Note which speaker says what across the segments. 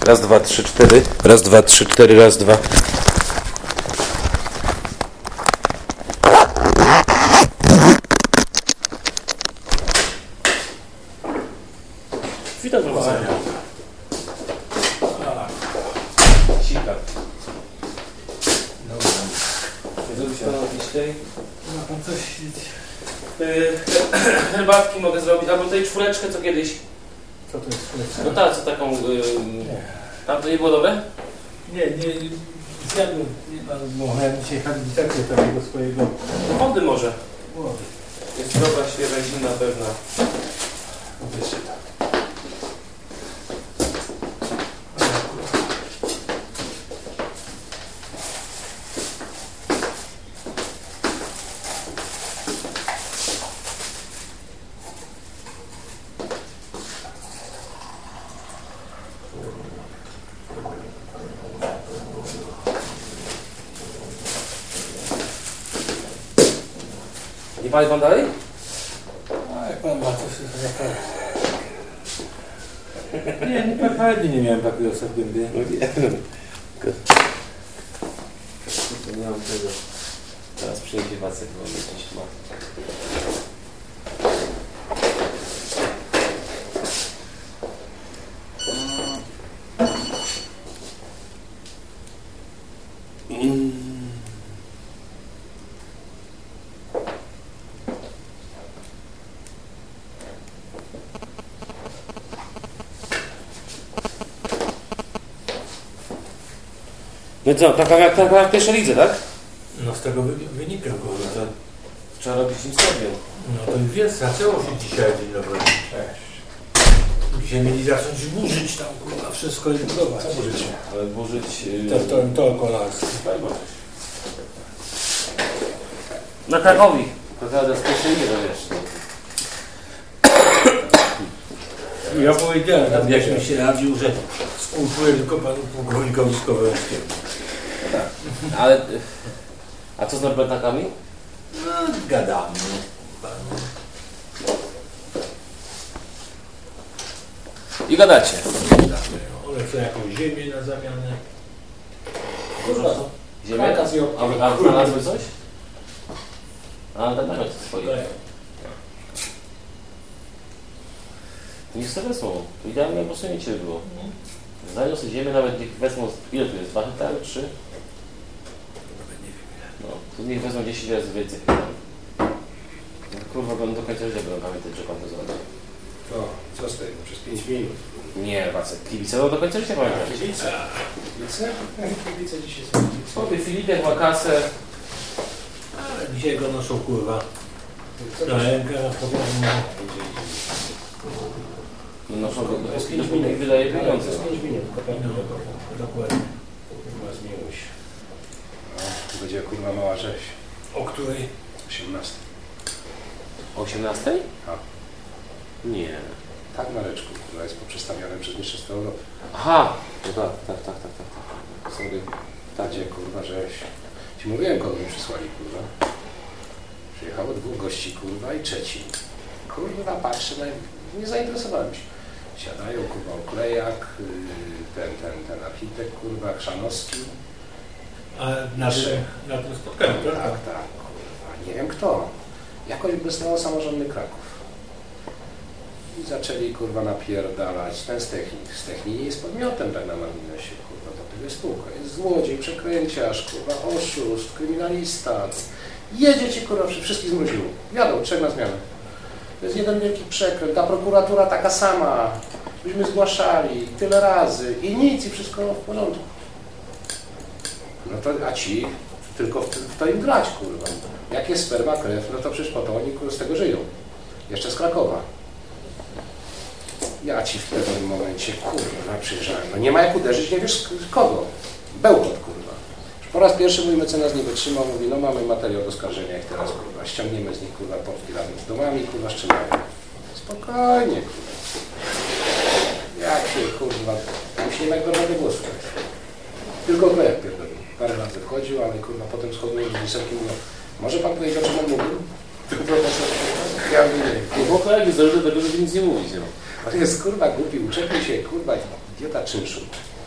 Speaker 1: Raz, dwa, trzy, cztery. Raz, dwa, trzy, cztery. Raz, dwa.
Speaker 2: Witam prowadzenia. Sika.
Speaker 3: Dobra.
Speaker 2: Nie zrobić panu jakiś tej?
Speaker 3: Ma pan coś...
Speaker 2: Herbatki mogę zrobić, albo tej czwóreczkę co kiedyś.
Speaker 3: Co to jest szleczka?
Speaker 2: No tak, co taką...
Speaker 3: Nie.
Speaker 2: Tam to nie było dobre?
Speaker 3: Nie, zjadłem. Miałem dzisiaj habilitację takiego swojego...
Speaker 2: Wody może.
Speaker 3: Młody.
Speaker 2: Jest dobra, świeża, zimna, pewna.
Speaker 3: Wyczyta.
Speaker 2: Nie pali pan dalej?
Speaker 3: A jak pan ma coś naprawdę. Nie, nie miałem papierosa w gębie.
Speaker 2: No wiem. Nie mam tego. Teraz przyjdzie Wacek, bo gdzieś ma. No co, taka jak w pierwszej lidze, tak?
Speaker 3: No z tego wynika, bo to...
Speaker 2: Trzeba robić im stadion.
Speaker 3: No to już jest, zaczęło się dzisiaj dzień dobry. Cześć. Dzisiaj mieli zacząć burzyć tam, kurwa, wszystko i budować.
Speaker 2: Co burzyć? Ale burzyć...
Speaker 3: To okolo nas.
Speaker 2: Na Krakowi. Prawda, z pierwszej lidze, wiesz.
Speaker 3: Ja powiedziałem, jak mi się radził, że współczuję tylko panu pułkownikowi Skowrońskiemu.
Speaker 2: Tak. Ale... A co z Norbertakami?
Speaker 3: No, gadamy.
Speaker 2: I gadacie.
Speaker 3: One chcą jakąś ziemię na zamianę.
Speaker 2: Kurwa, ziemię? A znalazły coś? A ten nawet swoje. Niech sobie wezmą. To idealnie po prostu nie było. Znajdą sobie ziemię, nawet niech wezmą, ile to jest? 2 hektary? 3? No, to niech wezmą 10 razy więcej. No, kurwa, będą do końca życia będą pamiętać, że pan to zrobił.
Speaker 4: To, co z tego? Przez 5 minut.
Speaker 2: Nie, Wacek, kibice będą do końca życia pamiętać.
Speaker 4: Kibice? Kibice? Kibice dzisiaj są kibice.
Speaker 2: Sobie Filipek ma kasę.
Speaker 3: Ale dzisiaj go noszą, kurwa.
Speaker 4: Co
Speaker 3: Na
Speaker 4: to się...
Speaker 3: rękę, na
Speaker 2: Noszą go do
Speaker 4: jest
Speaker 2: Polski,
Speaker 4: 5
Speaker 2: dopóki
Speaker 4: minut.
Speaker 2: wydaje
Speaker 4: To
Speaker 2: pieniądze.
Speaker 4: jest 5 minut.
Speaker 3: Dokładnie.
Speaker 4: Kurwa, zmiłuj się. No, będzie kurwa mała rzeź.
Speaker 3: O której?
Speaker 4: 18.
Speaker 2: O 18?
Speaker 4: A.
Speaker 2: Nie.
Speaker 4: Tak, Mareczku, która jest poprzestawiona przez Mistrzostwo Europy.
Speaker 2: Aha! No tak. Sorry.
Speaker 4: Tadzie, kurwa, rzeź. Ci mówiłem, kogo mi przysłali, kurwa. Przyjechało 2 gości, kurwa, i trzeci. Kurwa, patrzę, no nie zainteresowałem się. Siadają, kurwa, Oklejak, ten architekt, kurwa, Chrzanowski.
Speaker 3: A na tym spotkaniu,
Speaker 4: Tak,
Speaker 3: tak?
Speaker 4: kurwa, nie wiem kto. Jakoś błysnęło samorządny Kraków. I zaczęli, kurwa, napierdalać. Ten z techniki jest podmiotem, tak na marginesie, kurwa, to tego jest spółka. Jest złodziej, przekręciarz, kurwa, oszust, kryminalista. Jedzie ci, kurwa, wszystkich zmroziło. Jadą, 3 na zmianę. To jest jeden wielki przekręt. Ta prokuratura taka sama. Byśmy zgłaszali tyle razy i nic, i wszystko w porządku. No to, a ci tylko w to im grać, kurwa. Jak jest sperma, krew, no to przecież po to oni, kurwa, z tego żyją. Jeszcze z Krakowa. Ja ci w pewnym momencie, kurwa, przyjrzałem. No nie ma jak uderzyć, nie wiesz kogo. Bełkot, kurwa. Po raz pierwszy mój mecenas nie wytrzymał, mówi, no mamy materiał do oskarżenia, jak teraz, kurwa, ściągniemy z nich, kurwa, Polski razem z domami, kurwa, szczynają. Spokojnie, kurwa. Jak się, kurwa, tam się nie ma jak do głosu. Tylko Klejak pierdolił. Parę razy wchodził, ale, kurwa, potem schodził z wysokim, mówią, może pan powiedzieć, o czym on mówił? Profesor, ja nie.
Speaker 2: Bo kolegi jest do tego, żeby nic nie mówić. No.
Speaker 4: On jest, kurwa, głupi, uczepił się, kurwa, idiota czynszu.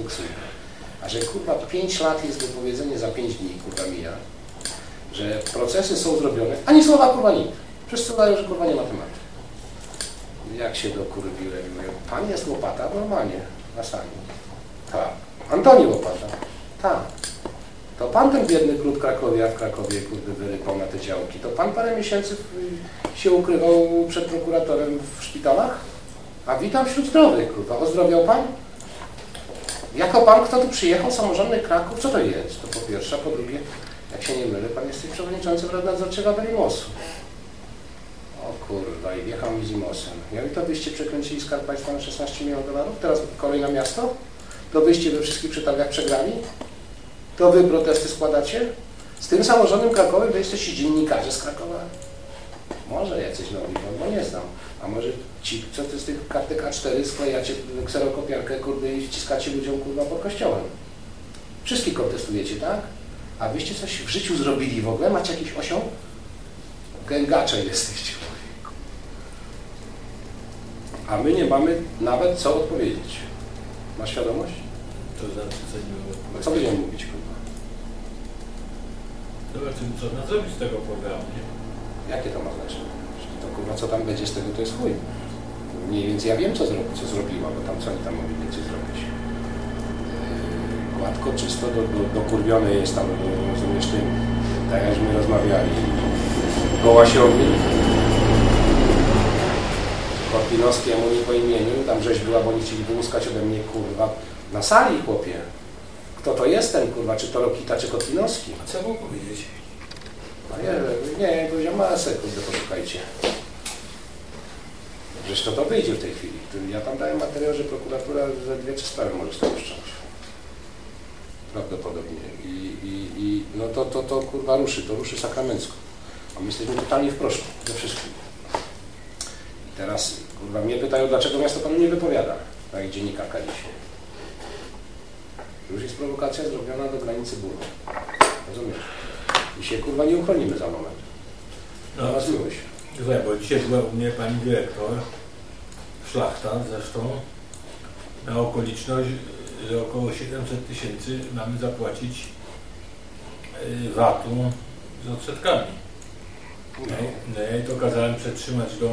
Speaker 4: koksują. A że kurwa 5 lat jest wypowiedzenie za 5 dni, kurwa mija, że procesy są zrobione, ani słowa kurwa nikt. Wszyscy udają, że kurwa nie ma tematu. Jak się dokurwiłem, mówię, pan jest Łopata? Normalnie, na sali. Tak. Antoni Łopata? Tak. To pan ten biedny gród Krakowia w Krakowie, kurde, wyrypał na te działki. To pan parę miesięcy się ukrywał przed prokuratorem w szpitalach? A witam wśród zdrowych, kurwa. Ozdrowiał pan? Jako pan, kto tu przyjechał, samorządny Kraków, co to jest? To po pierwsze, a po drugie, jak się nie mylę, pan jest przewodniczącym Rady Nadzorczego Belimosu. O kurwa, i wjechał mi Zimosem. Ja i to byście przekręcili Skarb Państwa na 16 milionów dolarów? Teraz kolej na miasto? To wyście we wszystkich przetargach przegrali? To wy protesty składacie? Z tym samorządem Krakowa wy jesteście dziennikarze z Krakowa? Może jacyś nowi, bo nie znam. A może ci, co ty z tych kartek A4 sklejacie kserokopiarkę, kurde, i wciskacie ludziom, kurwa, pod kościołem. Wszystkich kontestujecie, tak? A wyście coś w życiu zrobili w ogóle? Macie jakiś osiąg? Gęgacze jesteście. A my nie mamy nawet co odpowiedzieć. Masz świadomość?
Speaker 3: To znaczy, co nie było.
Speaker 4: No co będziemy mówić, kurwa?
Speaker 3: Zobaczymy, co ma zrobić z tego programu, nie?
Speaker 4: Jakie to ma znaczenie? To kurwa, co tam będzie z tego, to jest chuj. Mniej więcej ja wiem, co zrobiła, bo tam co oni tam mogli więcej zrobić. Gładko, czysto, dokurwione jest tam, rozumiesz, tym, tak jakśmy rozmawiali. Gołasiowi, Korpinowskiemu nie po imieniu, tam rzeź była, bo oni chcieli wyłuskać ode mnie, kurwa, na sali, chłopie. Kto to jest ten, kurwa, czy to Rokita, czy Korpinowski?
Speaker 3: A co mógł powiedzieć?
Speaker 4: A nie, powiedział masę, kurde, poszukajcie. Zresztą to wyjdzie w tej chwili. Ja tam dałem materiał, że prokuratura ze 2-3 sprawy może z tego wszcząć. Prawdopodobnie. I no to kurwa ruszy sakramencko. A my jesteśmy totalnie w proszku, ze wszystkim. I teraz, kurwa, mnie pytają, dlaczego miasto panu nie wypowiada, tak jak dziennikarka dzisiaj. Już jest prowokacja zrobiona do granicy bólu. Rozumiesz? I się, kurwa, nie uchronimy za moment.
Speaker 3: No,
Speaker 4: was miłość.
Speaker 3: Słuchaj, bo dzisiaj była u mnie pani dyrektor, Szlachta zresztą, na okoliczność, że około 700 000 mamy zapłacić VAT-u z odsetkami. No ja jej to kazałem przetrzymać do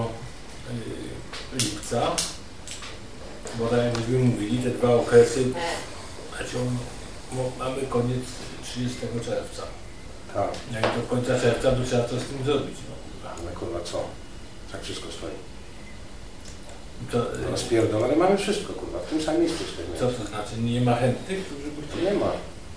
Speaker 3: lipca, bo tak jak myśmy mówili, te 2 okresy, znaczy mamy koniec 30 czerwca.
Speaker 4: Tak.
Speaker 3: No i do końca czerwca by trzeba coś z tym zrobić. No.
Speaker 4: Ale kurwa co? Tak wszystko stoi.
Speaker 3: To,
Speaker 4: Rozpierdolone mamy wszystko, kurwa, w tym samym miejscu stoimy.
Speaker 3: co to znaczy? Nie ma chętnych, którzy by chcieli?
Speaker 4: Nie ma.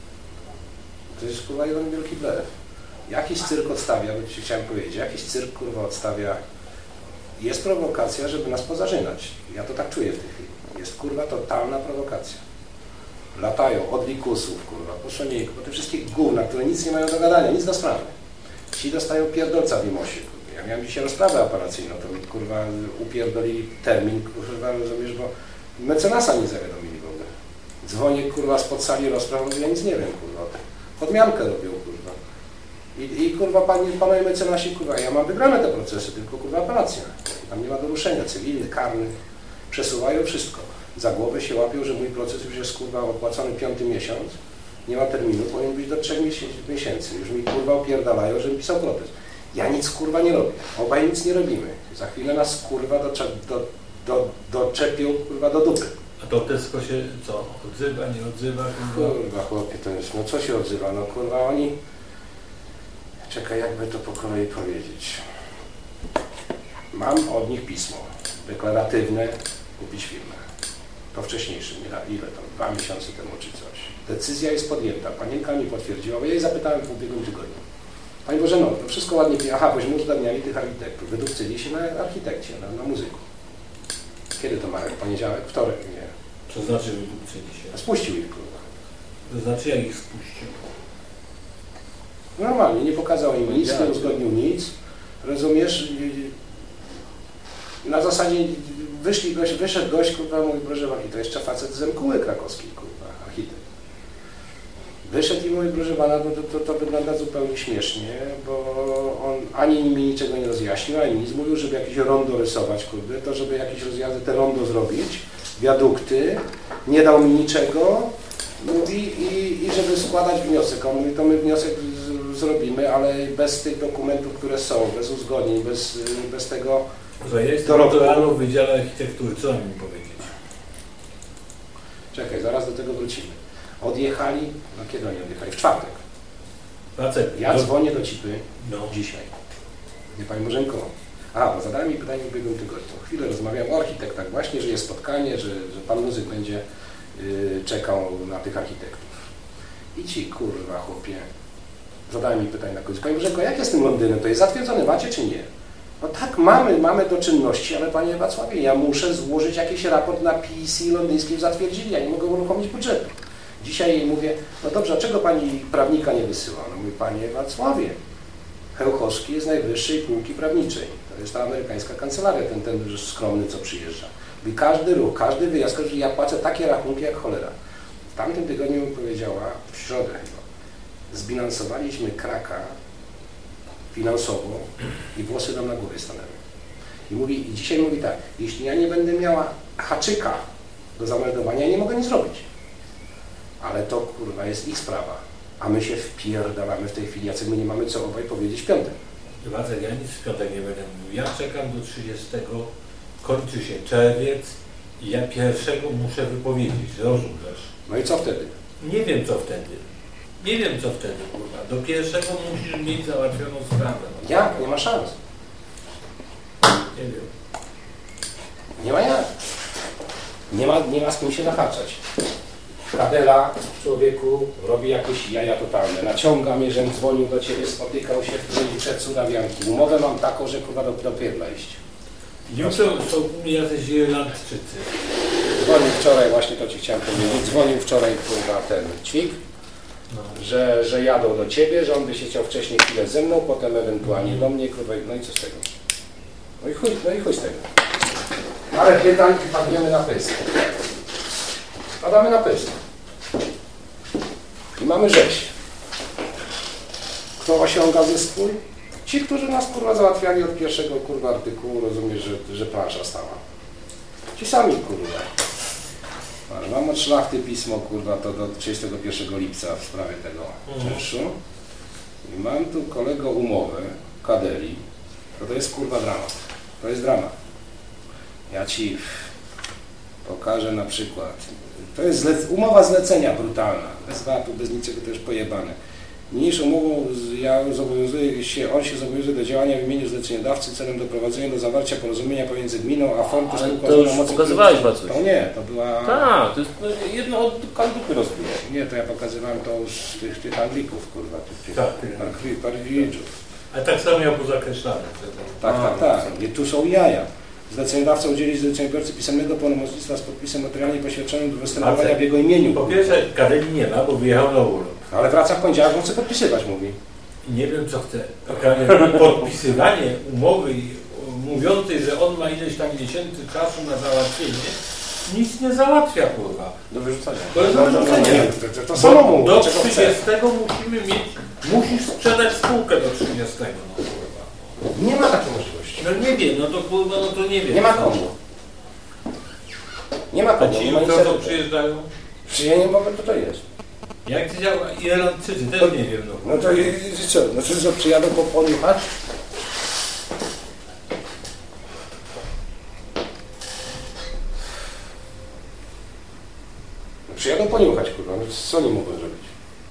Speaker 4: To jest, kurwa, jeden wielki blef. Jakiś cyrk odstawia, bo ci chciałem powiedzieć, jakiś cyrk, kurwa, odstawia. Jest prowokacja, żeby nas pozażynać. Ja to tak czuję w tej chwili. Jest, kurwa, totalna prowokacja. Latają od likusów, kurwa, poszoników, po te wszystkie gówna, które nic nie mają do gadania, nic do sprawy. Ci dostają pierdolca w Imosie. Ja miałem dzisiaj rozprawę apelacyjną, to mi, kurwa, upierdolili termin, kurwa, rozumiesz, bo mecenasa nie zawiadomili w ogóle. Dzwonię, kurwa, spod sali rozpraw, mówię, ja nic nie wiem, kurwa, o tym. Podmiankę robią, kurwa. I kurwa, panowie mecenasi, kurwa, ja mam wygrane te procesy, tylko, kurwa, apelacja. Tam nie ma do ruszenia, cywilny, karny. Przesuwają wszystko. Za głowę się łapią, że mój proces już jest, kurwa, opłacony 5. miesiąc. Nie ma terminu, powinien być do 3 miesięcy. Już mi, kurwa, opierdalają, żebym pisał protest. Ja nic, kurwa, nie robię. Obaj nic nie robimy. Za chwilę nas, kurwa, doczepią, kurwa, do dupy.
Speaker 3: A to Tesco się co? Odzywa, nie odzywa?
Speaker 4: Kurwa, chłopie, to jest, no co się odzywa? No, kurwa, oni... Czekaj, jakby to po kolei powiedzieć. Mam od nich pismo deklaratywne, kupić firmę. To wcześniejsze, ile tam, 2 miesiące temu czy coś. Decyzja jest podjęta, panienka mi potwierdziła, bo ja jej zapytałem w ubiegłym tygodniu. Pani Boże, no, to wszystko ładnie, aha, bośmy uzgadniali tych architektów, wydupcyli się na architekcie, na muzyku. Kiedy to Marek? Poniedziałek? Wtorek? Nie.
Speaker 3: Co znaczy wydupcyli się?
Speaker 4: Spuścił ich, kurwa.
Speaker 3: To znaczy jak ich spuścił?
Speaker 4: Normalnie, nie pokazał im nic, nie uzgodnił nic, rozumiesz? Na zasadzie wyszedł gość, kurwa, mówi, proszę pani, to jeszcze facet z Mkuły krakowskiej, kurwa, architekt. Wyszedł i mówi, proszę pana, bo to wygląda zupełnie śmiesznie, bo on ani mi niczego nie rozjaśnił, ani nic. Mówił, żeby jakieś rondo rysować, kurde, to żeby jakieś rozjazdy, te rondo zrobić, wiadukty, nie dał mi niczego, Mówi i żeby składać wniosek. On mówi, to my wniosek zrobimy, ale bez tych dokumentów, które są, bez uzgodnień, bez tego...
Speaker 3: Ja jestem doktoralną w Wydziale Architektury, co mam mi powiedzieć?
Speaker 4: Czekaj, zaraz do tego wrócimy. Odjechali, no kiedy oni odjechali? W czwartek. Ja dzwonię do Cipy dzisiaj. Nie Pani Bożenko. Bo zadałem mi pytanie w ubiegłym tygodniu. Chwilę rozmawiam o architektach właśnie, że jest spotkanie, że Pan Muzyk będzie czekał na tych architektów. I ci, kurwa, chłopie, zadałem mi pytanie na końcu. Pani Bożenko, jak jest z tym Londynem? To jest zatwierdzone, macie czy nie? No tak, mamy do czynności, ale Panie Wacławie, ja muszę złożyć jakiś raport na PEC londyńskim, zatwierdzili, ja nie mogę uruchomić budżetu. Dzisiaj jej mówię, no dobrze, a czego Pani prawnika nie wysyła? No mówi, Panie Wacławie, Chełchowski jest najwyższej półki prawniczej. To jest ta amerykańska kancelaria, ten skromny, co przyjeżdża. I każdy ruch, każdy wyjazd, że ja płacę takie rachunki jak cholera. W tamtym tygodniu powiedziała, w środę chyba, zbilansowaliśmy kraka finansowo i włosy nam na głowie stanęły. I dzisiaj mówi tak, jeśli ja nie będę miała haczyka do zameldowania, ja nie mogę nic zrobić. Ale to, kurwa, jest ich sprawa. A my się wpierdalamy w tej chwili, Jacek, my nie mamy co obaj powiedzieć w piątek.
Speaker 3: Wacek, ja nic w piątek nie będę mówił. Ja czekam do 30, kończy się czerwiec i ja pierwszego muszę wypowiedzieć, rozumiesz?
Speaker 4: No i co wtedy?
Speaker 3: Nie wiem co wtedy. Nie wiem co wtedy, kurwa. Do pierwszego musisz mieć załatwioną sprawę.
Speaker 4: Jak? Nie ma szans.
Speaker 3: Nie wiem.
Speaker 4: Nie ma jak. Nie ma z kim się nahaczać. Kadela, człowieku, robi jakieś jaja totalne. Naciąga mnie, żem dzwonił do Ciebie, spotykał się przed Cudawianki. Umowę mam taką, że kurwa do pierdla iść.
Speaker 3: Jutro są u mnie jacyś Irlandczycy.
Speaker 4: Dzwonił wczoraj, właśnie to Ci chciałem powiedzieć, dzwonił wczoraj kurwa ten Ćwik, że jadą do Ciebie, że on by się chciał wcześniej chwilę ze mną, potem ewentualnie do mnie, kurwa, no i co z tego? No i chuj z tego. Ale pytań i padniemy na pysk. Padamy na pysk. I mamy rzeź. Kto osiąga zysk swój? Ci, którzy nas kurwa załatwiali od pierwszego kurwa artykułu, rozumiesz, że plansza stała. Ci sami kurwa. Mam od szlachty pismo kurwa to do 31 lipca w sprawie tego czynszu. I mam tu kolego umowę Kadeli. To jest kurwa dramat. To jest dramat. Ja Ci pokażę na przykład. To jest umowa zlecenia brutalna. Bez VAT-u, bez niczego, to już pojebane. Niniejszą umową on się zobowiązuje do działania w imieniu zleceniodawcy celem doprowadzenia do zawarcia porozumienia pomiędzy gminą a Fondu
Speaker 2: Spółką. To już pokazywałeś Wacuś.
Speaker 4: To nie, to była...
Speaker 2: Tak, to jest jedno od kandupy rozbije.
Speaker 4: Nie, to ja pokazywałem to już tych Anglików, kurwa, tych Parwiczów.
Speaker 3: A tak samo miał pozakreślane.
Speaker 4: Tak. I tu są jaja. Zleceniodawca udzieli zleceniobiorcy pisemnego pełnomocnictwa z podpisem materialnie poświadczonym do występowania w jego imieniu.
Speaker 3: Po pierwsze, Kadeli nie ma, bo wyjechał na urlop.
Speaker 4: Ale wraca w poniedziałek, on chce podpisywać, mówi.
Speaker 3: Nie wiem, co chce. Podpisywanie umowy mówiącej, że on ma ileś tam miesięcy czasu na załatwienie, nic nie załatwia, kurwa.
Speaker 2: Do wyrzucenia.
Speaker 3: To jest do wyrzucenia.
Speaker 4: To samo mówi.
Speaker 3: Do 30 musimy mieć, musisz sprzedać spółkę do 30. No, kurwa.
Speaker 4: Nie ma takiej możliwości.
Speaker 3: No nie wiem, no to kurwa, no to nie wiem.
Speaker 4: Nie ma komu. Nie ma komu.
Speaker 3: Ci to przyjeżdżają?
Speaker 4: Przyjęcie, bo to jest.
Speaker 3: Jak to działa? Irlandczycy, też nie wiem.
Speaker 4: No to co? No co, przyjadą poniuchać? No, przyjadą poniuchać, kurwa. No co oni mogą zrobić?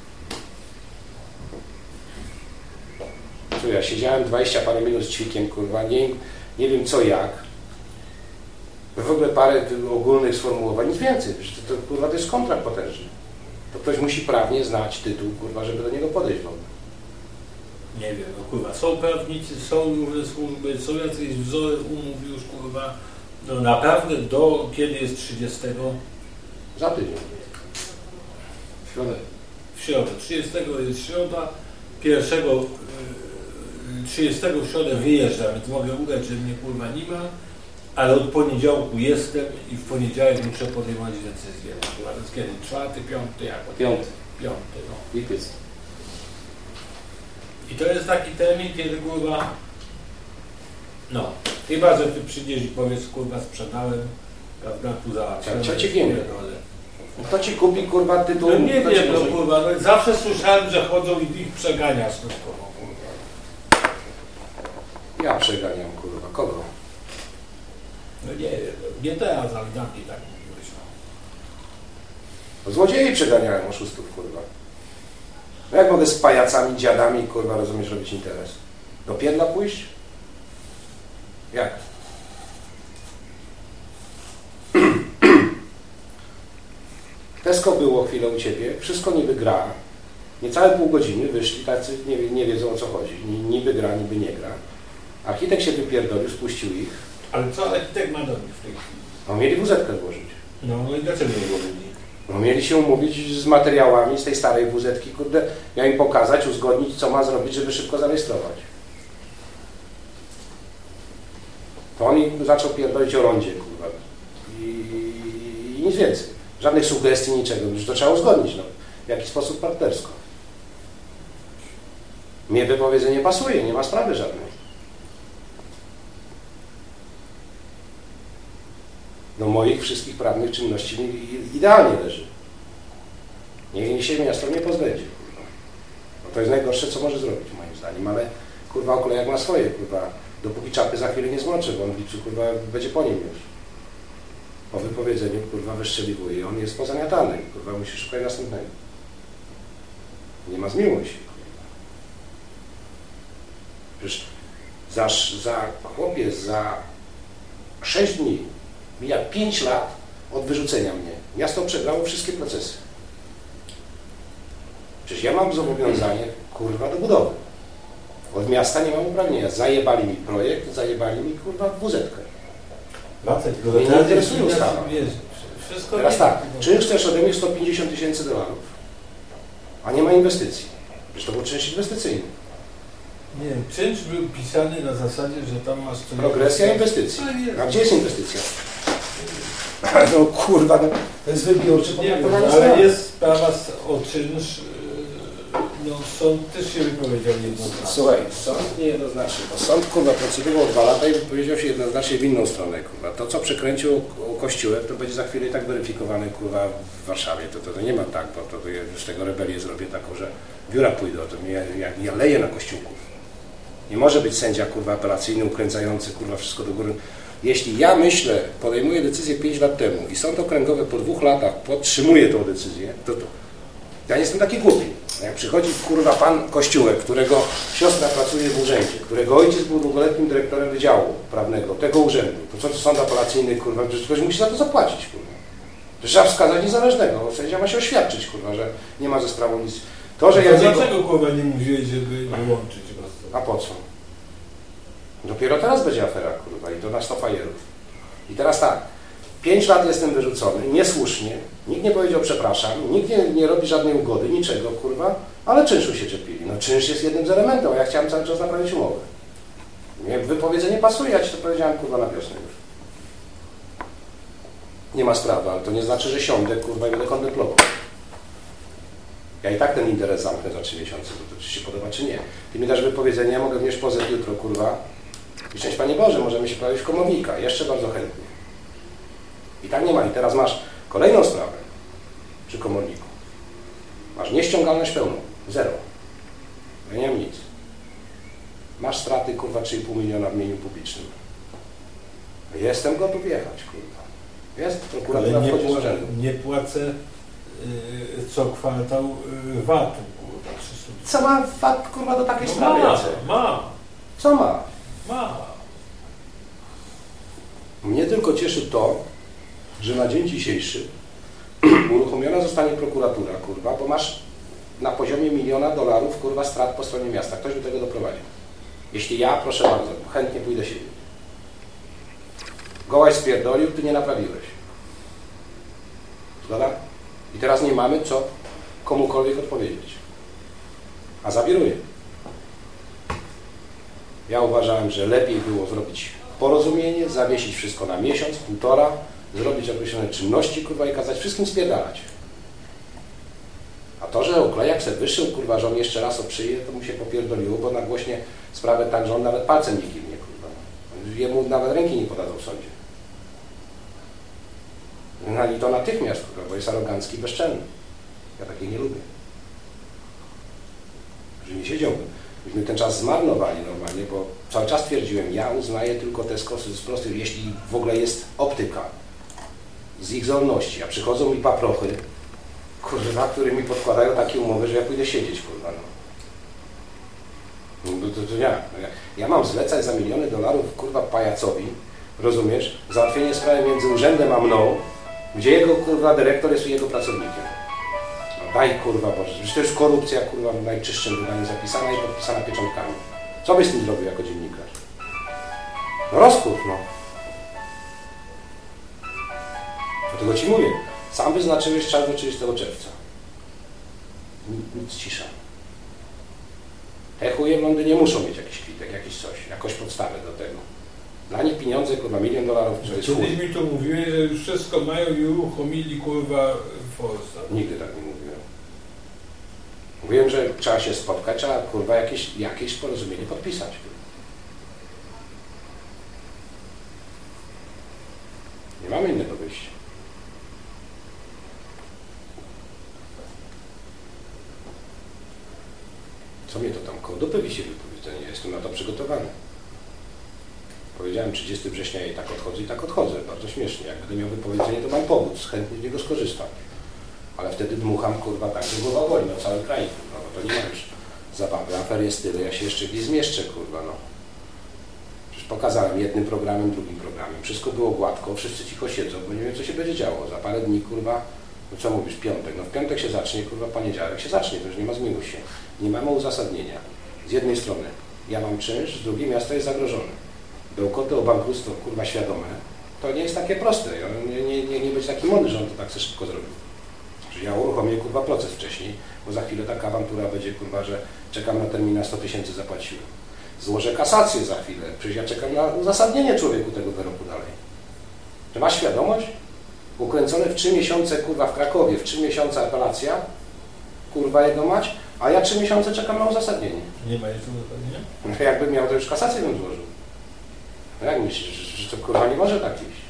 Speaker 4: Tu ja siedziałem 20 parę minut z Ćwikiem, kurwa, nie wiem co jak. W ogóle parę ogólnych sformułowań, nic więcej. To kurwa, to jest kontrakt potężny. To ktoś musi prawnie znać tytuł, kurwa, żeby do niego podejść w ogóle.
Speaker 3: Nie wiem, no kurwa, są prawnicy, są różne służby, są jakieś wzory umów już, kurwa. No naprawdę do kiedy jest 30?
Speaker 4: Za tydzień.
Speaker 3: W środę. W środę. 30 jest środa, 30 w środę wyjeżdżam, więc mogę udać, że mnie kurwa nie ma, ale od poniedziałku jestem i w poniedziałek muszę podejmować decyzję. Kurwa, to jest kiedy? 4., 5., jak?
Speaker 2: 5.
Speaker 3: 5, no.
Speaker 2: Lipiec.
Speaker 3: I to jest taki termin, kiedy kurwa, no, chyba, że ty przyjdziesz i powiesz, kurwa, sprzedałem, prawda, tu załatwiłem.
Speaker 4: Co ci wiemy? Kto ci kupi, kurwa, tytuł?
Speaker 3: No nie
Speaker 4: Kto ci
Speaker 3: wiem, no
Speaker 4: może-
Speaker 3: kurwa, no, zawsze słyszałem, że chodzą i ich przegania skutkowo, kurwa.
Speaker 4: Ja przeganiam, kurwa. Kogo?
Speaker 3: No nie wiem, nie teraz, ale dawniej tak mówiłeś. No.
Speaker 4: Złodziei przeganiałem oszustów, kurwa. No jak mogę z pajacami, dziadami, kurwa, rozumiesz, robić interes? Do pierdla pójść? Jak? Tesco było chwilę u Ciebie, wszystko niby gra. Niecałe pół godziny wyszli, tacy nie wiedzą, o co chodzi. Niby gra, niby nie gra. Architekt się wypierdolił, spuścił ich.
Speaker 3: Ale co architekt ma do nich w tej chwili?
Speaker 4: No mieli WZ-kę złożyć.
Speaker 3: No i dlaczego nie robili?
Speaker 4: No mieli się umówić z materiałami z tej starej WZ-ki, kurde, ja im pokazać, uzgodnić, co ma zrobić, żeby szybko zarejestrować. To on im zaczął pierdolić o rondzie, kurwa. I nic więcej. Żadnych sugestii, niczego. Już to trzeba uzgodnić, no. W jaki sposób partnersko. Mnie wypowiedzenie pasuje, nie ma sprawy żadnej. Do moich wszystkich prawnych czynności mi idealnie leży. Niech się miasto nie pozbędzie. Kurwa. No to jest najgorsze, co może zrobić, moim zdaniem, ale kurwa okolejak ma swoje, kurwa. Dopóki czapy za chwilę nie zmoczy, bo on liczy, kurwa, będzie po nim już. Po wypowiedzeniu, kurwa, wyszczeliwuje i on jest pozamiatany. Kurwa, musi szukać następnego. Nie ma zmiłuj się, kurwa. Przecież za 6 dni mija 5 lat od wyrzucenia mnie. Miasto przegrało wszystkie procesy. Przecież ja mam zobowiązanie, kurwa, do budowy. Od miasta nie mam uprawnienia. Zajebali mi projekt, zajebali mi, kurwa, WZ-kę. Mnie nie interesuje ustawa.
Speaker 3: Wszystko
Speaker 4: Teraz
Speaker 3: jest.
Speaker 4: tak, czynsz chcesz ode mnie $150 000, a nie ma inwestycji. Przecież to był czynsz inwestycyjny.
Speaker 3: Nie wiem, czynsz był pisany na zasadzie, że tam masz... coś-
Speaker 4: Progresja inwestycji.
Speaker 3: No jest.
Speaker 4: A gdzie jest inwestycja? No kurwa, no, to jest wybiórczy
Speaker 3: Nie wiem,
Speaker 4: potraktowanie
Speaker 3: ale
Speaker 4: sprawy.
Speaker 3: jest sprawa o czynsz. No sąd też się wypowiedział jednoznacznie.
Speaker 4: Słuchaj, sąd niejednoznacznie, bo sąd, kurwa, procedował 2 lata i wypowiedział się jednoznacznie w inną stronę, kurwa. To, co przekręcił Kościółek, to będzie za chwilę i tak weryfikowane, kurwa, w Warszawie. To nie ma tak, bo to już tego rebelię zrobię taką, że biura pójdą, to mnie, ja leję na Kościółków. Nie może być sędzia, kurwa, apelacyjny, ukręcający, kurwa, wszystko do góry. Jeśli ja myślę, podejmuję decyzję 5 lat temu i sąd okręgowy po 2 latach podtrzymuje tą decyzję, to ja nie jestem taki głupi. Jak przychodzi, kurwa, pan Kościółek, którego siostra pracuje w urzędzie, którego ojciec był długoletnim dyrektorem wydziału prawnego tego urzędu, to co sąd apelacyjny, kurwa, przecież ktoś musi za to zapłacić, kurwa. To trzeba wskazać niezależnego. Sędzia ma się oświadczyć, kurwa, że nie ma ze sprawą nic. To, że
Speaker 3: To
Speaker 4: ja
Speaker 3: dlaczego kurwa nie mówiłeś, żeby wyłączyć go z tego?
Speaker 4: A po co? Dopiero teraz będzie afera, kurwa, i to na 100 fajerów. I teraz tak, 5 lat jestem wyrzucony, niesłusznie, nikt nie powiedział przepraszam, nikt nie robi żadnej ugody, niczego, kurwa, ale czynszu się czepili. No czynsz jest jednym z elementów, a ja chciałem cały czas naprawić umowę. Mnie wypowiedzenie pasuje, ja ci to powiedziałem, kurwa, na wiosnę już. Nie ma sprawy, ale to nie znaczy, że siądę, kurwa, i będę kontemplował. Ja i tak ten interes zamknę za 3 miesiące, bo to czy się podoba, czy nie. Ty mi dasz wypowiedzenie, ja mogę wnieść pozew jutro, kurwa. I szczęść Panie Boże, możemy się pojawić w komornika, jeszcze bardzo chętnie. I tak nie ma. I teraz masz kolejną sprawę przy komorniku. Masz nieściągalność pełną, 0. Ja nie mam nic. Masz straty, kurwa, 3,5 miliona w mieniu publicznym. Jestem gotów jechać, kurwa. Jest, prokuratura
Speaker 3: Ale
Speaker 4: wchodzi z urzędu.
Speaker 3: nie płacę co kwartał VAT-u, kurwa, 300.
Speaker 4: Co ma VAT, kurwa, do takiej sprawy? Jacek? Co ma?
Speaker 3: Ma.
Speaker 4: Mnie tylko cieszy to, że na dzień dzisiejszy uruchomiona zostanie prokuratura, kurwa, bo masz na poziomie $1 miliona, kurwa, strat po stronie miasta. Ktoś do tego doprowadzi. Jeśli ja, proszę bardzo, chętnie pójdę siebie. Gołaś spierdolił, ty nie naprawiłeś. Zgoda? I teraz nie mamy co komukolwiek odpowiedzieć. A zawiruję. Ja uważałem, że lepiej było zrobić porozumienie, zawiesić wszystko na miesiąc, 1,5, zrobić określone czynności, kurwa, i kazać wszystkim spierdalać. A to, że Oklejak se wyszedł, kurwa, że on jeszcze raz oprzyje, to mu się popierdoliło, bo nagłośnie sprawę tak, że on nawet palcem nie kiwnie, kurwa. Jemu nawet ręki nie podadzą w sądzie. No i to natychmiast, kurwa, bo jest arogancki i bezczelny. Ja takich nie lubię. Że nie siedziałbym. Myśmy ten czas zmarnowali normalnie, bo cały czas twierdziłem, ja uznaję tylko te skosy z prostych, jeśli w ogóle jest optyka z ich zdolności, a przychodzą mi paprochy, kurwa, które mi podkładają takie umowy, że ja pójdę siedzieć, kurwa, no. To ja mam zlecać za miliony dolarów, kurwa, pajacowi, rozumiesz, załatwienie sprawy między urzędem a mną, gdzie jego, kurwa, dyrektor jest jego pracownikiem. No daj, kurwa, Boże, przecież to jest korupcja, kurwa, w najczystszym wydaniu zapisana i podpisana pieczątkami. Co byś z tym zrobił jako dziennikarz? No rozkurw, no. Dlatego ci mówię, sam wyznaczyłeś czas do 30 czerwca. Nic cisza. Te chuje w Londynie muszą mieć jakiś kwitek, jakiś coś, jakąś podstawę do tego. Dla nich pieniądze, kurwa, $1 000 000 to jest chuj.
Speaker 3: Kiedyś mi to mówiłeś, że już wszystko mają i uruchomili, kurwa, w Polsce.
Speaker 4: Nigdy tak nie mówiłem. Mówiłem, że trzeba się spotkać, trzeba, kurwa, jakieś porozumienie podpisać. Nie mamy innego wyjścia. Co mnie to tam koło dupy wisi wypowiedzenie? Ja jestem na to przygotowany. Powiedziałem 30 września i tak odchodzę. Bardzo śmiesznie. Jak będę miał wypowiedzenie, to mam powód. Chętnie z niego skorzystam. Ale wtedy dmucham, kurwa, tak, że głowa boli na cały kraj. No bo to nie ma już zabawy. Afer jest tyle, ja się jeszcze gdzieś zmieszczę, kurwa, no. Przecież pokazałem jednym programem, drugim programem. Wszystko było gładko, wszyscy cicho siedzą, bo nie wiem, co się będzie działo. Za parę dni, kurwa, no co mówisz, piątek. No w piątek się zacznie, kurwa, poniedziałek się zacznie, to już nie ma zmiłuj się. Nie mamy uzasadnienia. Z jednej strony ja mam czynsz, z drugiej miasto jest zagrożone. Bełkoty o bankructwo, kurwa, świadome, to nie jest takie proste. Nie być taki mądry, że on to tak chce szybko zrobił. Że ja uruchomię, kurwa, proces wcześniej, bo za chwilę taka awantura będzie, kurwa, że czekam na termin na 100 000 zapłaciłem. Złożę kasację za chwilę, przecież ja czekam na uzasadnienie człowieku tego wyroku dalej. Że masz świadomość? Ukręcone w 3 miesiące, kurwa, w Krakowie, w 3 miesiące apelacja, kurwa, jego mać, a ja 3 miesiące czekam na uzasadnienie.
Speaker 3: Nie ma jeszcze uzasadnienia?
Speaker 4: No jakbym miał, to już kasację bym złożył. No jak myślisz, że to, kurwa, nie może tak iść?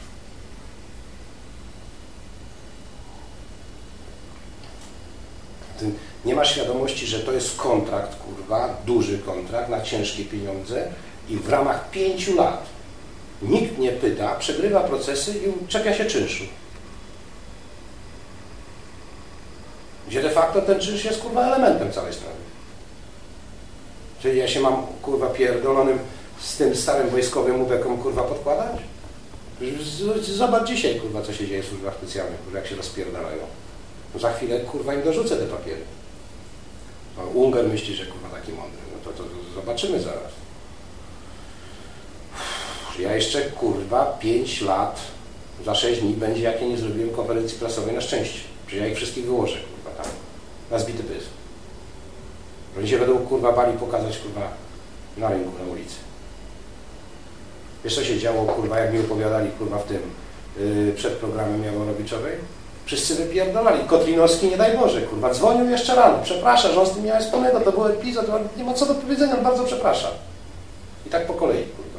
Speaker 4: Ty nie masz świadomości, że to jest kontrakt, kurwa, duży kontrakt na ciężkie pieniądze i w ramach 5 lat nikt nie pyta, przegrywa procesy i czepia się czynszu. Gdzie de facto ten czynsz jest, kurwa, elementem całej sprawy. Czyli ja się mam, kurwa, pierdolonym z tym starym wojskowym ubekom, kurwa, podkładać? Zobacz dzisiaj, kurwa, co się dzieje w służbach specjalnych, kurwa, jak się rozpierdalają. No za chwilę, kurwa, im dorzucę te papiery. No, Unger myśli, że, kurwa, taki mądry. No to zobaczymy zaraz. Ja jeszcze, kurwa, 5 lat, za 6 dni będzie, jak ja nie zrobiłem konferencji prasowej, na szczęście. Że ja ich wszystkich wyłożę, kurwa, tam, na zbity pysk. Oni się będą, kurwa, bali pokazać, kurwa, na rynku, na ulicy. Wiesz, co się działo, kurwa, jak mi opowiadali, kurwa, w tym, przed programem Jaworowiczowej? Wszyscy wypierdolali. Kotlinowski, nie daj Boże, kurwa, dzwonił jeszcze rano. Przepraszam, że on z tym miał wspólnego, to był epizod, nie ma co do powiedzenia, bardzo przepraszam. I tak po kolei, kurwa.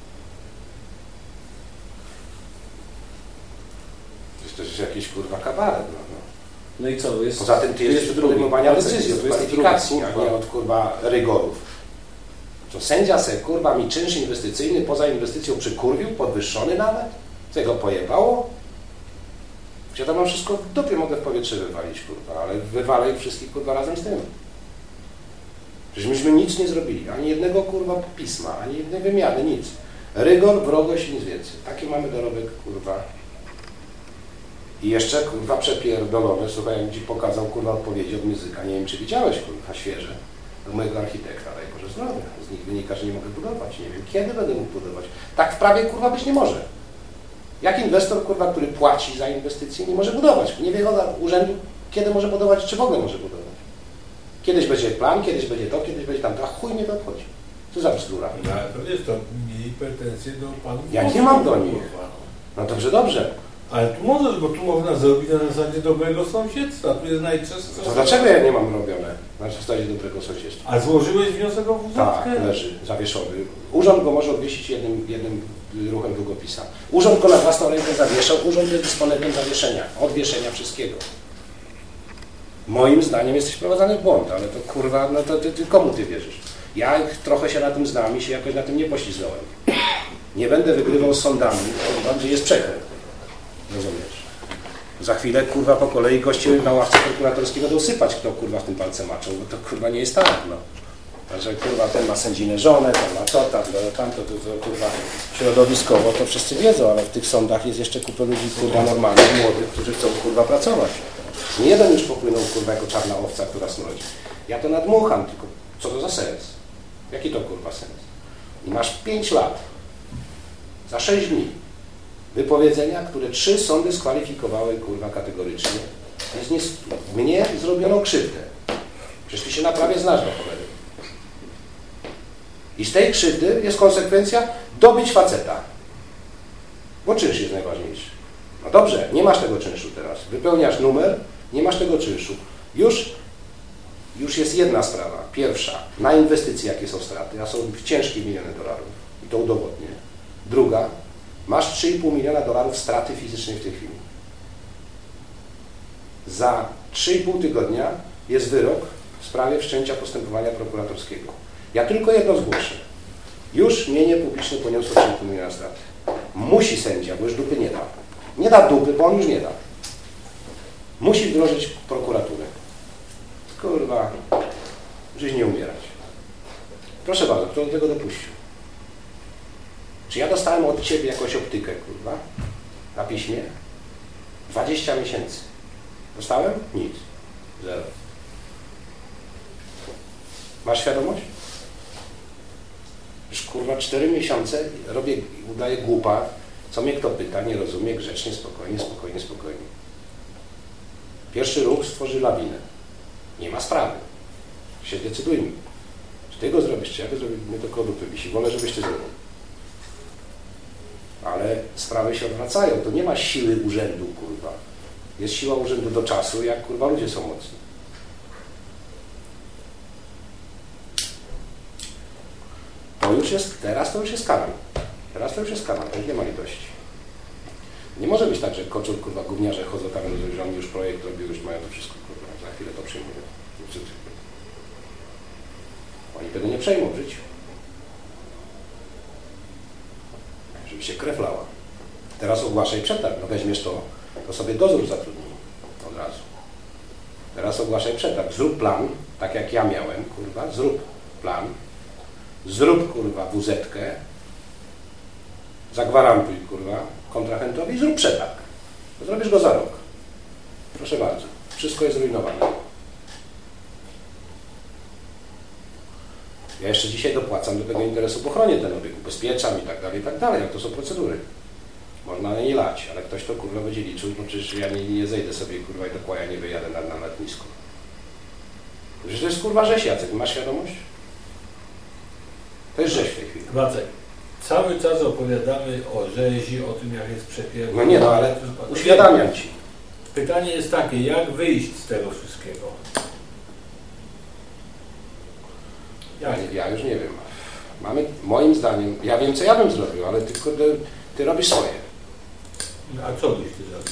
Speaker 4: To jest jakiś, kurwa, kabaret, no.
Speaker 1: No i co? Jest,
Speaker 4: poza tym ty jesteś do podejmowania decyzji, od kwalifikacji, a nie od, kurwa, rygorów. To sędzia se, kurwa, mi czynsz inwestycyjny poza inwestycją przykurwił, podwyższony nawet? Co go pojebało? Ja tam mam wszystko w dupie, mogę w powietrze wywalić, kurwa, ale wywalę ich wszystkich, kurwa, razem z tym. Przecież myśmy nic nie zrobili, ani jednego, kurwa, pisma, ani jednej wymiany, nic. Rygor, wrogość i nic więcej. Taki mamy dorobek, kurwa. I jeszcze, kurwa, przepierdolone, słuchaj, jak ci pokazał, kurwa, odpowiedzi od muzyka. Nie wiem, czy widziałeś, kurwa, świeże. Do mojego architekta, daj Boże zdrowia. Z nich wynika, że nie mogę budować. Nie wiem, kiedy będę mógł budować. Tak w prawie, kurwa, być nie może. Jak inwestor, kurwa, który płaci za inwestycje, nie może budować? Nie wie od urzędu, kiedy może budować, czy w ogóle może budować. Kiedyś będzie plan, kiedyś będzie to, kiedyś będzie tamto, a chuj mnie to obchodzi. Co za bzdura.
Speaker 3: No, to wiesz, to mieli pretensje do panów.
Speaker 4: Ja nie mam do nich. No dobrze, dobrze.
Speaker 3: Ale tu możesz, bo tu można zrobić na zasadzie dobrego sąsiedztwa. Tu jest najczęstsze.
Speaker 4: To dlaczego ja nie mam robione na zasadzie dobrego sąsiedztwa?
Speaker 3: A złożyłeś wniosek o WZ?
Speaker 4: Tak, leży, zawieszony. Urząd go może odwiesić jednym ruchem długopisa. Urząd go na własną rękę zawieszał, urząd jest dysponentem zawieszenia, odwieszenia wszystkiego. Moim zdaniem jesteś wprowadzany w błąd, ale to kurwa, no to ty komu ty wierzysz? Ja trochę się na tym znam i się jakoś na tym nie poślizgnąłem. Nie będę wygrywał z sądami, kurwa, gdzie jest przekręt. Rozumiesz? Za chwilę, kurwa, po kolei goście na ławce prokuratorskiego dosypać, kto, kurwa, w tym palce maczą, bo to, kurwa, nie jest tak, no. Że, kurwa, ten ma sędzinę żonę, ten ma to, tamto, kurwa, środowiskowo, to wszyscy wiedzą, ale w tych sądach jest jeszcze kupę ludzi, kurwa, normalnych, młodych, którzy chcą, kurwa, pracować. Nie jeden już popłynął, kurwa, jako czarna owca, która smrodzi. Ja to nadmucham, tylko co to za sens? Jaki to, kurwa, sens? I masz 5 lat, za 6 dni, wypowiedzenia, które 3 sądy skwalifikowały, kurwa, kategorycznie. Mnie zrobiono krzywdę. Przecież ty się na prawie znasz do cholery. I z tej krzywdy jest konsekwencja dobić faceta. Bo czynsz jest najważniejszy. No dobrze, nie masz tego czynszu teraz. Wypełniasz numer, nie masz tego czynszu. Już jest jedna sprawa. Pierwsza, na inwestycje jakie są straty, a są ciężkie miliony dolarów. I to udowodnię. Druga, masz 3,5 miliona dolarów straty fizycznej w tej chwili. Za 3,5 tygodnia jest wyrok w sprawie wszczęcia postępowania prokuratorskiego. Ja tylko jedno zgłoszę. Już mienie publiczne poniosło 3,5 miliona straty. Musi sędzia, bo już dupy nie da. Nie da dupy, bo on już nie da. Musi wdrożyć prokuraturę. Kurwa, żyć nie umierać. Proszę bardzo, kto do tego dopuścił? Czy ja dostałem od Ciebie jakąś optykę, kurwa, na piśmie? 20 miesięcy. Dostałem? Nic. 0. Masz świadomość? Już, kurwa, 4 miesiące robię, udaję głupa, co mnie kto pyta, nie rozumie, grzecznie, spokojnie. Pierwszy ruch stworzy lawinę. Nie ma sprawy. Się decydujmy. Czy Ty go zrobisz, czy ja go zrobię, mnie to koło dupy wisi. Wolę, żebyś Ty zrobił. Ale sprawy się odwracają. To nie ma siły urzędu, kurwa. Jest siła urzędu do czasu, jak, kurwa, ludzie są mocni. To już jest, teraz to już jest kanon. Teraz to już jest kanon, to już nie ma litości. Nie może być tak, że Koczur, kurwa, gówniarze chodzą tam, że oni już projekt robią, już mają to wszystko, kurwa, za chwilę to przyjmują. Oni tego nie przejmą w życiu. Żeby się krew lała. Teraz ogłaszaj przetarg. No weźmiesz to sobie dozór zatrudnij od razu. Teraz ogłaszaj przetarg. Zrób plan, tak jak ja miałem, kurwa, zrób plan. Zrób, kurwa, WZ-kę. Zagwarantuj, kurwa, kontrahentowi i zrób przetarg. Zrobisz go za rok. Proszę bardzo. Wszystko jest zrujnowane. Ja jeszcze dzisiaj dopłacam do tego interesu w ochronie ten obieg, ubezpieczam i tak dalej, jak to są procedury. Można na nie lać, ale ktoś to, kurwa, będzie liczył, no przecież ja nie zejdę sobie, kurwa, i do kłaja nie wyjadę na lotnisku. Przecież to jest, kurwa, rzeź, Jacek, masz świadomość? To jest rzeź w tej chwili.
Speaker 3: Wacek, cały czas opowiadamy o rzezi, o tym, jak jest przepięknie.
Speaker 4: No nie, no ale uświadamiam Ci.
Speaker 3: Pytanie jest takie, jak wyjść z tego wszystkiego?
Speaker 4: Ja już nie wiem. Moim zdaniem, ja wiem, co ja bym zrobił, ale tylko ty robisz swoje.
Speaker 3: A co byś Ty zrobił?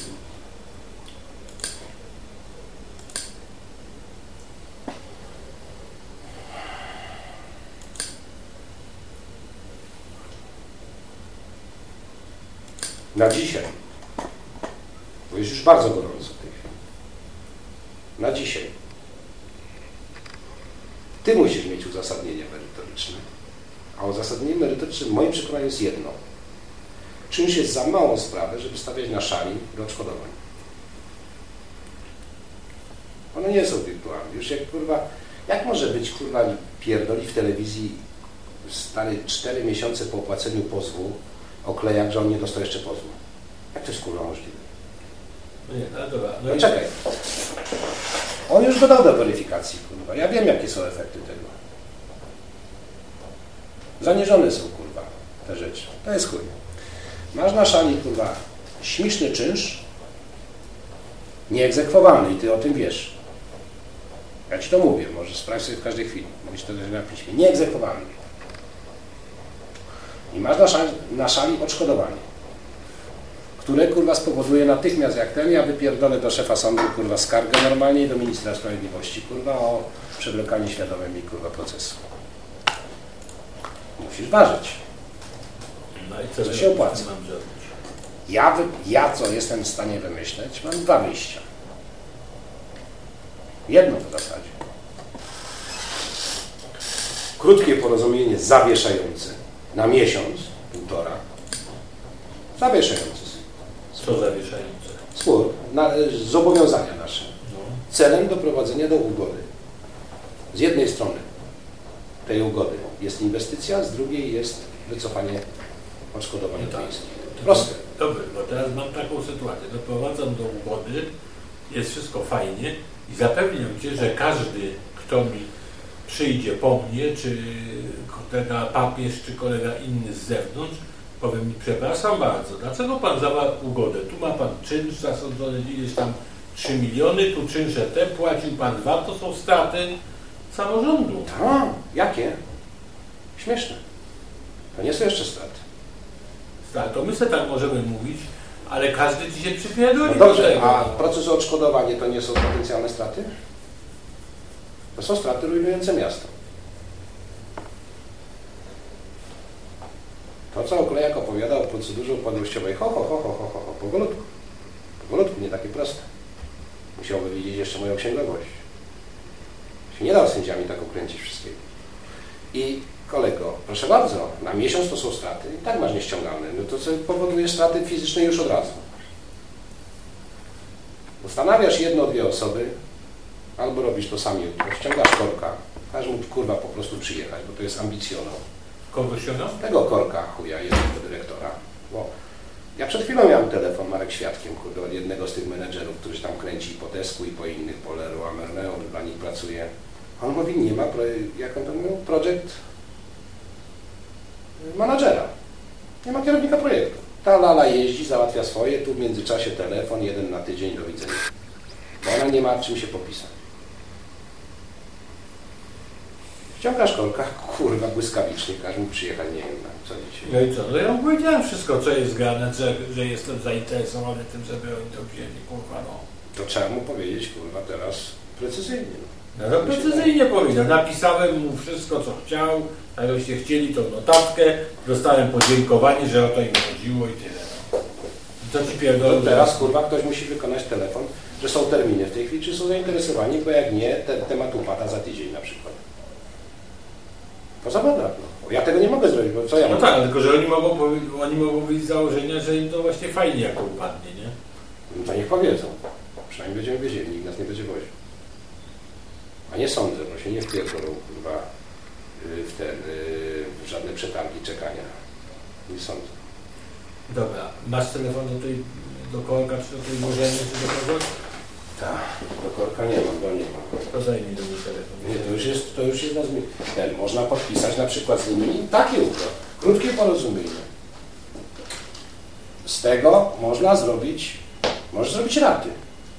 Speaker 4: Na dzisiaj, bo jest już bardzo gorąco w tej chwili. Na dzisiaj. Ty musisz mieć uzasadnienie merytoryczne. A uzasadnienie merytoryczne w moim przekonaniu jest jedno. Czynsz jest za małą sprawę, żeby stawiać na szali do odszkodowań. One nie są wirtualne. Już jak, kurwa, jak może być, kurwa, pierdoli w telewizji stary 4 miesiące po opłaceniu pozwu o klejach, że on nie dostał jeszcze pozwu? Jak to jest, kurwa, możliwe?
Speaker 3: No nie, ale dobra.
Speaker 4: No czekaj. On już dodał do weryfikacji, kurwa. Ja wiem, jakie są efekty tego. Zaniżone są, kurwa, te rzeczy. To jest chuj. Masz na szali, kurwa, śmieszny czynsz nieegzekwowany i ty o tym wiesz. Ja ci to mówię, możesz sprawdzić sobie w każdej chwili. Mówisz to też na piśmie. Nieegzekwowany. I masz na szali odszkodowanie, które kurwa spowoduje natychmiast jak ten, ja wypierdolę do szefa sądu kurwa skargę normalnie i do ministra sprawiedliwości kurwa o przewlekanie świadomym i kurwa procesu. Musisz ważyć.
Speaker 3: No i co
Speaker 4: To się opłaca.
Speaker 3: mam zrobić?
Speaker 4: Ja co jestem w stanie wymyśleć, mam dwa wyjścia. Jedno w zasadzie. Krótkie porozumienie zawieszające na miesiąc, półtora. Zawieszające.
Speaker 3: Co zawieszające?
Speaker 4: Spór, zobowiązania nasze.
Speaker 3: No.
Speaker 4: Celem doprowadzenia do ugody. Z jednej strony tej ugody jest inwestycja, z drugiej jest wycofanie odszkodowania
Speaker 3: No tak.
Speaker 4: miejskich. Proste.
Speaker 3: Dobrze, bo teraz mam taką sytuację. Doprowadzam do ugody, jest wszystko fajnie i zapewniam Cię, że każdy, kto mi przyjdzie po mnie, czy kolega papież, czy kolega inny z zewnątrz, powie mi, przepraszam bardzo, dlaczego Pan zawarł ugodę? Tu ma Pan czynsz zasądzony ileś tam 3 miliony, tu czynsze te, płacił Pan 2, to są straty samorządu.
Speaker 4: A, jakie? Śmieszne. To nie są jeszcze straty.
Speaker 3: Tak, to my sobie tak możemy mówić, ale każdy Ci się przypierdoli
Speaker 4: No
Speaker 3: do
Speaker 4: dobrze,
Speaker 3: tego.
Speaker 4: a proces o odszkodowanie to nie są potencjalne straty? To są straty rujnujące miasto. To, co Oklejak opowiadał o procedurze upadłościowej, powolutku. Powolutku, nie takie proste. Musiałby widzieć jeszcze moją księgowość. Się nie da z sędziami tak ukręcić wszystkiego. I kolego, proszę bardzo, na miesiąc to są straty i tak masz nieściągalne. No to co powoduje straty fizyczne już od razu. Ustanawiasz jedno, dwie osoby, albo robisz to sam jutro, ściągasz korka, każesz mu kurwa po prostu przyjechać, bo to jest ambicjoną.
Speaker 3: Kogo ściągał?
Speaker 4: Tego korka chuja jednego dyrektora. Bo ja przed chwilą miałem telefon, Marek świadkiem, kurde, od jednego z tych menedżerów, którzy tam kręci po Tesku i po innych, po Leroy Merlin, dla nich pracuje. On mówi, nie ma, jak on to mówił, project menadżera. Nie ma kierownika projektu. Ta lala jeździ, załatwia swoje, tu w międzyczasie telefon, jeden na tydzień, do widzenia. Bo ona nie ma czym się popisać. Ściągasz korka, kurwa, błyskawicznie, każ mi przyjechać, nie wiem, co dzisiaj.
Speaker 3: No i co? No ja mu powiedziałem wszystko, co jest grane, że jestem zainteresowany tym, żeby oni to wzięli, kurwa, no.
Speaker 4: To trzeba mu powiedzieć, kurwa, teraz precyzyjnie.
Speaker 3: No to precyzyjnie powiedział. Napisałem mu wszystko, co chciał, a jakbyście chcieli tą notatkę, dostałem podziękowanie, że o to im chodziło i tyle. No. I co ci pierdolę?
Speaker 4: To teraz, kurwa, ktoś musi wykonać telefon, że są terminy w tej chwili, czy są zainteresowani, bo jak nie, temat upada za tydzień na przykład. Poza bada. No. Ja tego nie mogę zrobić, bo co ja
Speaker 3: No
Speaker 4: mogę?
Speaker 3: tak, tylko że oni mogą wyjść z założenia, że im to właśnie fajnie jako upadnie, nie?
Speaker 4: No to niech powiedzą. Przynajmniej będziemy wiedzieli, nikt nas nie będzie woził. A nie sądzę, bo się nie wpierdolą, kurwa, w żadne przetargi czekania. Nie sądzę.
Speaker 3: Dobra, masz telefon do korka, czy do tej urzędu, czy do kogoś?
Speaker 4: Tak, do korka nie mam, do niego.
Speaker 3: To zajmij do mnie telefon.
Speaker 4: Nie, to już jest na zmianę. Można podpisać na przykład z nimi takie układ. Krótkie porozumienie. Z tego możesz zrobić raty.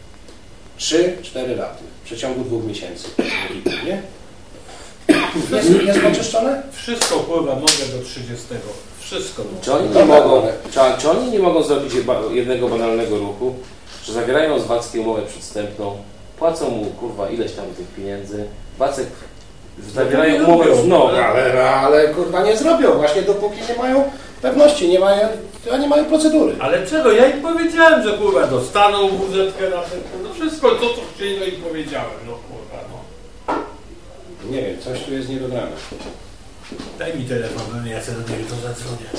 Speaker 4: 3-4 raty w przeciągu 2 miesięcy. Nie? Jest oczyszczone?
Speaker 3: Wszystko pływa, mogę do 30. Wszystko mogę.
Speaker 1: Czy oni nie mogą zrobić jednego banalnego ruchu, że zawierają z Wackiem umowę przedwstępną, płacą mu kurwa ileś tam tych pieniędzy, Wacek zawierają umowę, no.
Speaker 4: Ale kurwa nie zrobią, właśnie dopóki nie mają pewności, nie mają procedury.
Speaker 3: Ale czego? Ja im powiedziałem, że kurwa dostaną WZ-kę na ten, no wszystko to, co chcieli, no im powiedziałem, no kurwa, no.
Speaker 4: Nie wiem, coś tu jest niedobrane.
Speaker 3: Daj mi telefon, no ja sobie do niego to zadzwonię.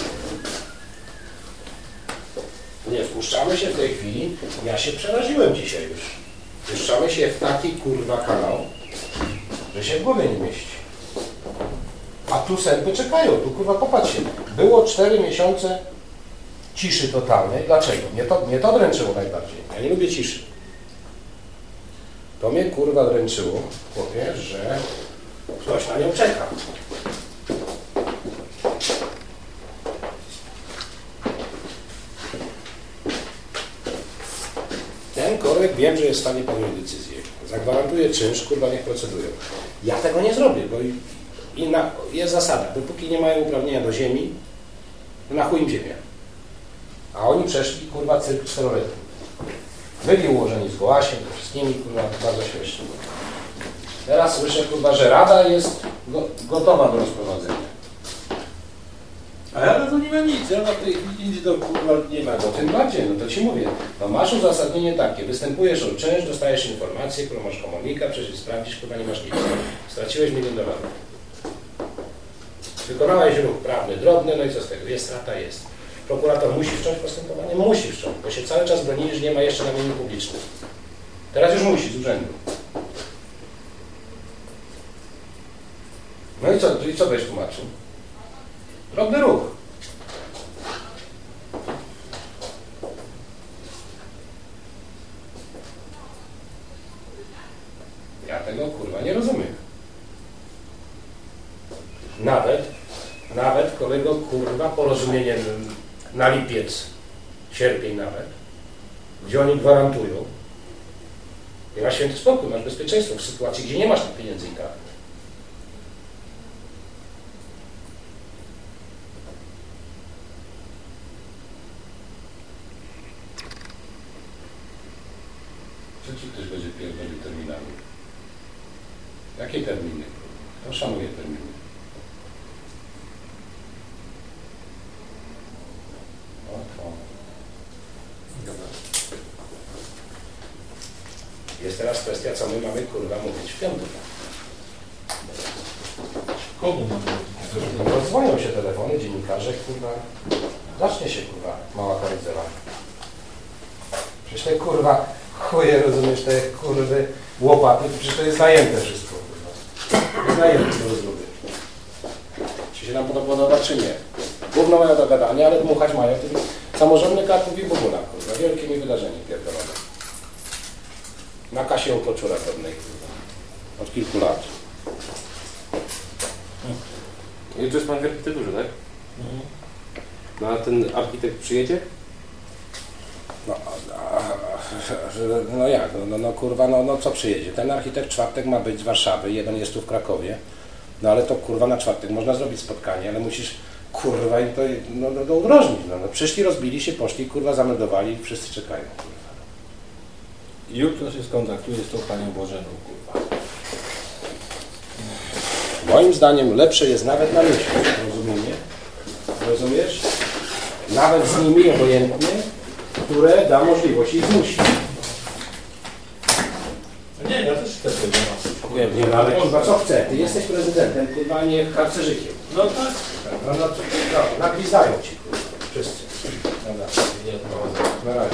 Speaker 4: Nie, wpuszczamy się w tej chwili, ja się przeraziłem dzisiaj już. Wpuszczamy się w taki kurwa kanał, że się w głowie nie mieści. A tu sępy czekają, tu kurwa popatrzcie. Było 4 miesiące ciszy totalnej. Dlaczego? Mnie to dręczyło najbardziej. Ja nie lubię ciszy. To mnie kurwa dręczyło, chłopie, że ktoś na nią czeka. Jakimkolwiek wiem, że jest w stanie podjąć decyzję. Zagwarantuję czynsz, kurwa, niech procedują. Ja tego nie zrobię, bo jest zasada. Dopóki nie mają uprawnienia do ziemi, to na chuj im ziemia. A oni przeszli, kurwa, cyrk 4-letni. Byli ułożeni z Gołasiem, ze wszystkimi, kurwa, bardzo śmiesznie. Teraz słyszę, kurwa, że Rada jest gotowa do rozprowadzenia.
Speaker 3: A ja to nie ma nic, ja na tej chwili nic do kurwa nie ma.
Speaker 4: No tym bardziej, no to ci mówię. No masz uzasadnienie takie, występujesz o czynsz, dostajesz informację, którą masz komornika, przecież sprawdzisz, kurwa, nie masz nic. Straciłeś $1 milion. Wykonałeś ruch prawny, drobny, no i co z tego? Jest strata, jest. Prokurator musi wszcząć postępowanie? Musi wszcząć, bo się cały czas bronili, że nie ma jeszcze na mieniu publicznym. Teraz już musi, z urzędu. No i co byś tłumaczył? Drobny ruch. Ja tego, kurwa, nie rozumiem. Nawet kolego, kurwa, porozumienie na lipiec, sierpień nawet, gdzie oni gwarantują, nie masz święty spokój, masz bezpieczeństwo w sytuacji, gdzie nie masz tych pieniędzy i tak. Co ci ktoś będzie pierdolił terminami? Jakie terminy? Kto szanuje terminy? Jest teraz kwestia, co my mamy, kurwa, mówić w piątek.
Speaker 3: Komu mamy?
Speaker 4: Rozdzwonią się telefony, dziennikarze, kurwa, zacznie się, kurwa, mała karuzela. Przecież te, kurwa, chuje, rozumiesz, te, kurwy, łopaty, przecież to jest zajęte wszystko, kurwa. Jest zajęte do rozluby. Czy się nam to podoba, czy nie? Gówno mają do gadania, ale dmuchać mają tym samorządny Kraków i Boguna, kurwa, wielkimi wydarzeniami pierdolone. Na kasie u Koczura pewnej, kurwa. Od kilku lat.
Speaker 1: I to jest pan w architekturze, tak? No a ten architekt przyjedzie?
Speaker 4: No jak? No kurwa, no co przyjedzie? Ten architekt w czwartek ma być z Warszawy, jeden jest tu w Krakowie. No ale to kurwa na czwartek można zrobić spotkanie, ale musisz kurwa im to udrożnić. No przyszli, rozbili się, poszli, kurwa zameldowali, wszyscy czekają. Kurwa.
Speaker 3: Jutro się skontaktuje z tą panią Bożeną, kurwa.
Speaker 4: Moim zdaniem lepsze jest nawet na miesiąc, rozumiesz? Nawet z nimi obojętnie, które da możliwość i zmusi.
Speaker 3: Nie, ja też chcę tego.
Speaker 4: Nie, no ale kurwa co chce? Ty jesteś prezydentem, kurwa nie harcerzykiem.
Speaker 3: No tak.
Speaker 4: No, nagwizdają ci, kurwa, wszyscy. Dobra, na razie.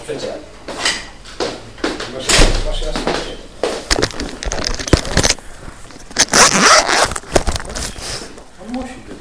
Speaker 4: Specjalnie. Masz jasność? On musi być.